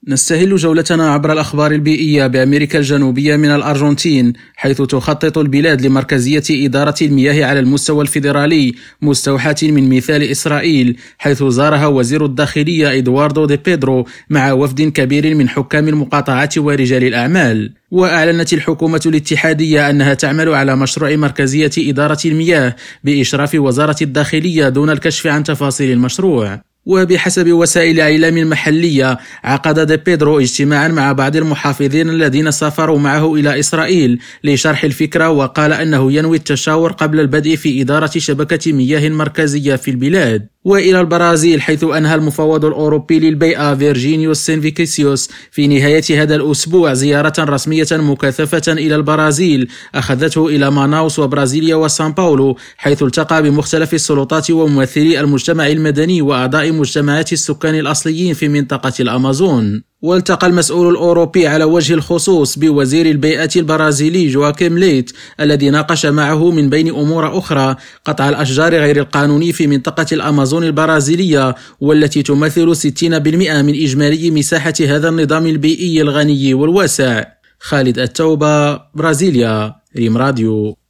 نستهل جولتنا عبر الأخبار البيئية بأمريكا الجنوبية من الأرجنتين، حيث تخطط البلاد لمركزية إدارة المياه على المستوى الفيدرالي، مستوحاة من مثال إسرائيل، حيث زارها وزير الداخلية إدواردو دي بيدرو مع وفد كبير من حكام المقاطعات ورجال الأعمال. وأعلنت الحكومة الاتحادية أنها تعمل على مشروع مركزية إدارة المياه بإشراف وزارة الداخلية دون الكشف عن تفاصيل المشروع. وبحسب وسائل إعلام محلية، عقد دي بيدرو اجتماعا مع بعض المحافظين الذين سافروا معه إلى إسرائيل لشرح الفكرة، وقال أنه ينوي التشاور قبل البدء في إدارة شبكة مياه مركزية في البلاد. وإلى البرازيل، حيث أنهى المفوض الأوروبي للبيئة فيرجينيوس سينفيكيسيوس في نهاية هذا الأسبوع زيارة رسمية مكثفة إلى البرازيل أخذته إلى ماناوس وبرازيليا وسان باولو، حيث التقى بمختلف السلطات وممثلي المجتمع المدني وأعضاء مجتمعات السكان الأصليين في منطقة الأمازون. والتقى المسؤول الأوروبي على وجه الخصوص بوزير البيئة البرازيلي جواكيم ليت، الذي ناقش معه من بين أمور أخرى قطع الأشجار غير القانوني في منطقة الأمازون البرازيلية، والتي تمثل 60% من إجمالي مساحة هذا النظام البيئي الغني والواسع. خالد التوبة، برازيليا، ريم راديو.